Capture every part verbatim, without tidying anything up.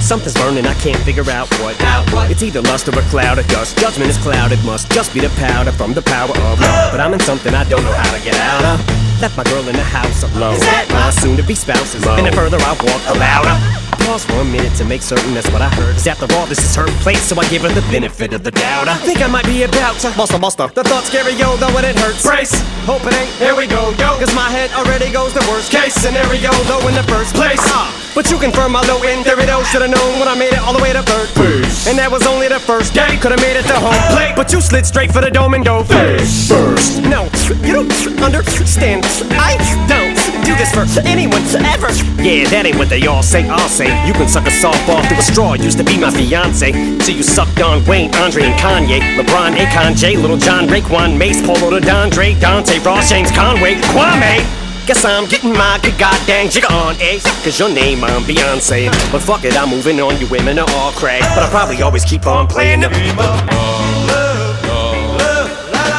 Something's burning, I can't figure out what. Out what? It's either lust or a cloud of dust. Judgment is clouded, must just be the powder from the power of love. But I'm in something I don't know how to get out of. Left my girl in the house alone. Is that my soon-to-be spouses? And the further I walk, the louder. Pause for a minute to make certain that's what I heard. Cause after all, this is her place, so I give her the benefit of the doubt. I think I might be about to buster, buster. The thought scary, yo, though it hurts. Brace, hope it ain't, here we go, yo. Cause my head already goes the worst case scenario, though in the first place. uh, But you confirm my low end theory, though. Should've known when I made it all the way to third base. And that was only the first day. Could've made it to home plate, but you slid straight for the dome and dove face first. No, you don't understand. I don't do this for anyone ever. Yeah, that ain't what they all say. I'll say you can suck a softball through a straw. Used to be my fiance, so you sucked on Wayne, Andre, and Kanye, LeBron, Akon, J, Little John, Raekwon, Mace, Polo, to Dondre, Dante, Ross, James, Conway, Kwame. Guess I'm getting my good goddamn jigger on, eh? Cause your name I'm Beyonce. But fuck it, I'm moving on. You women are all crack, but I'll probably always keep on playing the game of love, love,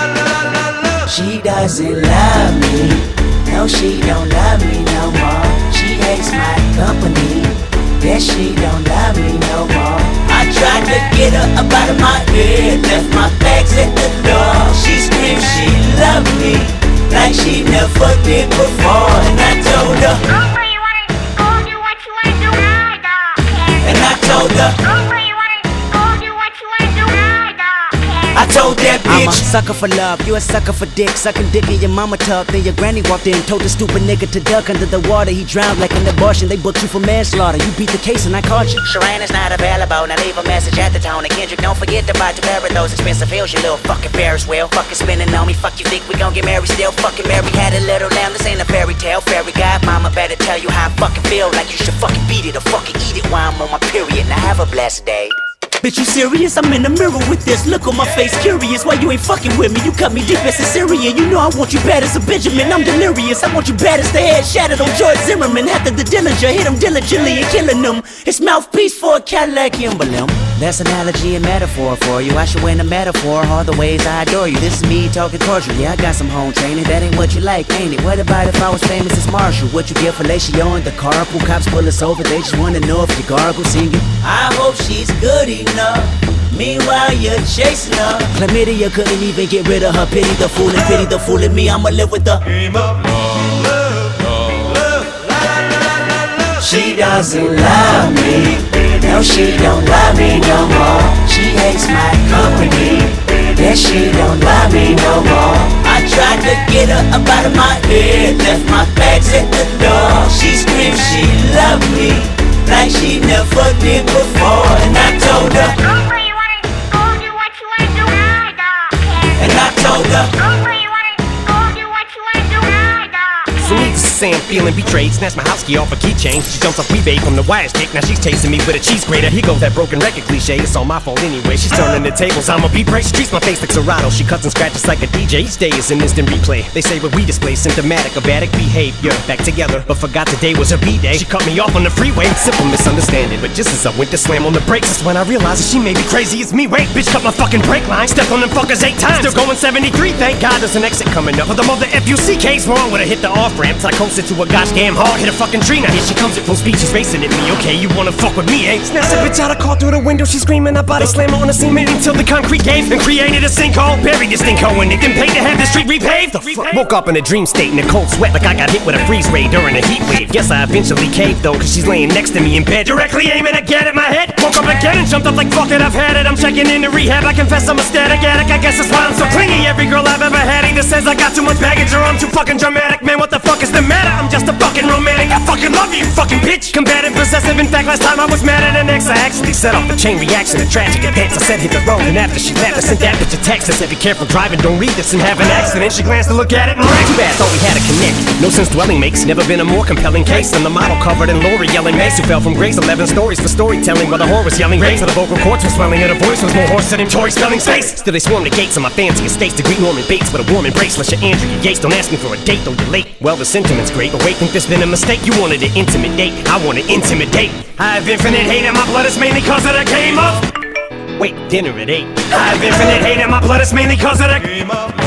love. She doesn't love me. No, she don't love me no more. She hates my company. Yes, she don't love me no more. I tried to get her up out of my head, left my bags at the door. She screamed she loved me like she never did before. And I told her, go where you wanna go, do what you wanna do, I don't care. And I told her, go where you wanna go, do what you wanna do, I don't care. I told that bitch, I'm a sucker for love, you a sucker for dick. Sucking dick in your mama tub, then your granny walked in, told the stupid nigga to duck under the water. He drowned like an abortion, they booked you for manslaughter. You beat the case and I caught you. Sharon is not available, now leave a message at the tone. And Kendrick, don't forget to buy to bury those expensive hills. You little fucking Ferris wheel, fucking spinning on me. Fuck you think we gon' get married still? Fucking Mary had a little lamb, this ain't a fairy tale. Fairy godmama better tell you how I fucking feel. Like you should fucking beat it or fucking eat it while I'm on my period. Now have a blessed day. Bitch, you serious? I'm in the mirror with this look on my face, curious why you ain't fucking with me. You cut me deep as a Syrian. You know I want you bad as a Benjamin. I'm delirious. I want you bad as the head shattered on George Zimmerman. After the Dillinger hit him diligently and killing him. It's mouthpiece for a Cadillac emblem. That's analogy and metaphor for you. I should win a metaphor. All the ways I adore you. This is me talking cordial. Yeah, I got some home training. That ain't what you like, ain't it? What about if I was famous as Marshall? What you get fellatio in the carpool? Cops pull us over. They just wanna know if you gargle singing. I hope she's good enough. Meanwhile you're chasing her. Chlamydia couldn't even get rid of her. Pity the fool and pity the fool in me. I'ma live with the game of love, love, love, la la la la la. She doesn't love me. No, she don't love me no more. She hates my company. Yes, she don't love me no more. I tried to get her up out of my head, left my bags at the door. She screamed she loved me like she never did before. And I told her, go where you wanna go, do what you wanna do, I don't care. and I told her, go where you wanna go, do what you wanna do, I don't care. So needless to say, I'm feeling betrayed. Snatched my house key off a keychain. She jumps off eBay from the wire stick. Now she's chasing me with a cheese grater. Here goes that broken record cliche. It's all my fault anyway. She's turning the tables. I'm a beat break. She treats my face like Serato. She cuts and scratches like a D J. Each day is an instant replay. They say what we display symptomatic of addict behavior. Back together, but forgot today was her B-day. She cut me off on the freeway. Simple misunderstanding. But just as I went to slam on the brakes, that's when I realized that she may be crazy as me. Wait, bitch, cut my fucking brake line. Stepped on them fuckers eight times. Still going seventy-three. Thank God there's an exit coming up. But the mother F U C K's wrong when I hit the off-ramps. I coasted to a goddamn hard, hit a fucking tree. Now here she comes at full speed, she's racing at me. Okay, you wanna fuck with me, eh? Snatched a bitch out of car through the window, she's screaming. I body slammed her on the cement until the concrete gave and created a sinkhole. Buried this stinko in it, then paid to have the street repaved. The fuck? Woke up in a dream state in a cold sweat like I got hit with a freeze ray during a heat wave. Guess I eventually caved though, cause she's laying next to me in bed, directly aiming again at my head. Woke up again and jumped up like fuck it, I've had it. I'm checking into rehab, I confess I'm a static addict. I guess that's why I'm so clingy. Every girl I've ever had either says I got too much baggage or I'm too fucking dramatic. Man, what the fuck is the matter? I'm just a fucking romantic. I fucking love you, you fucking bitch. Combative, possessive. In fact, last time I was mad at an ex, I actually set off the chain reaction of tragic events. I said hit the road, and after she left, I sent that bitch a text. I said be careful driving, don't read this and have an accident. She glanced to look at it and ran. Too bad, thought we had a connect. No sense dwelling makes never been a more compelling case than the model covered in Lori yelling Mace, who fell from grace. Eleven stories for storytelling, while the whore was yelling rape. For the vocal cords were swelling, and her voice was more hoarse than in Tory spelling space. Still they swarm the gates of my fancy estates to greet Norman Bates with a warm embrace. Unless you're Andrea Yates, don't ask me for a date, though you're late. Well, the sentiment's great, but wait, think there's been a mistake. You wanted an intimate date, I want to intimidate. I have infinite hate and my blood is mainly cause of the game of. Wait, dinner at eight. I have infinite hate and my blood is mainly cause of the game of.